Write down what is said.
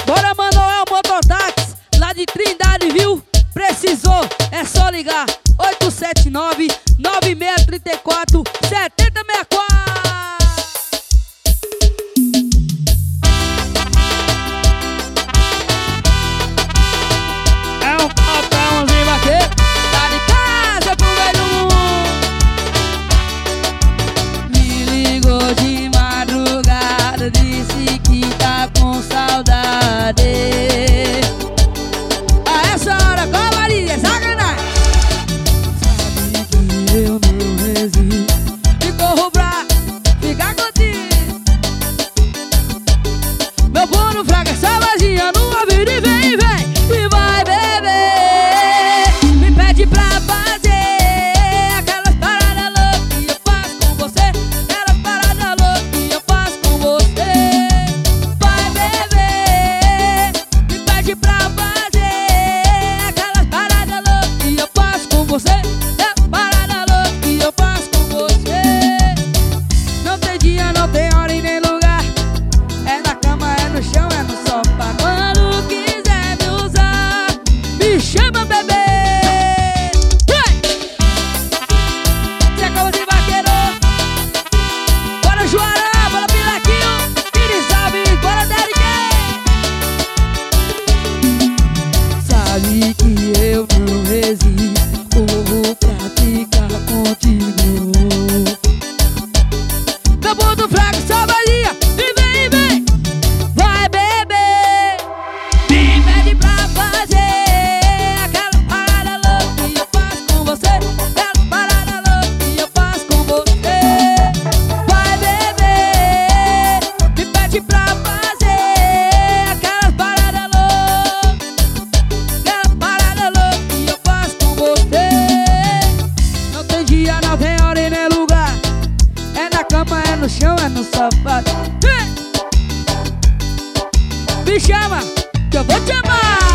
Bora, Manuel Mototáxi, lá de Trindade, viu? Precisou, é só ligar 879-9634-7064. É um papãozinho vaqueiro, tá de casa pro meio do mundo. Me ligou de madrugada, disse que tá com saudade. A essa hora, covardia, sacanagem. Sabe que eu não resisto e corro pra ficar contigo. Meu pulo fraco, essa vazia numa vida e vem, e vai beber. Me pede pra fazer aquelas paradas loucas que eu faço com você. Aquelas paradas loucas que eu faço com você. Vai beber. Me pede pra fazer aquelas paradas loucas que eu faço com você. Aquelas paradas loucas que eu faço com você. Não tem dia, não tem hora e nem lugar. É na cama, é no chão, é no sofá. Quando quiser me usar, me chama, bebê. Zé Calma de Vaqueiro. Bora, Juará, bora, Pilequinho. Pires Alves, bora, Derek. Sabe que eu não resisto, corro pra ficar contigo. Meu ponto fraco, só vazia, e vem, vai beber. Me pede pra fazer aquela parada louca que eu faço com você. Aquela parada louca que eu faço com você. Vai beber. Me pede pra fazer aquela parada louca. Aquela parada louca que eu faço com você. Não tem dia, não tem hora e nem lugar. É na cama, é no chão, é no sofá. Me chama, que eu vou te amar.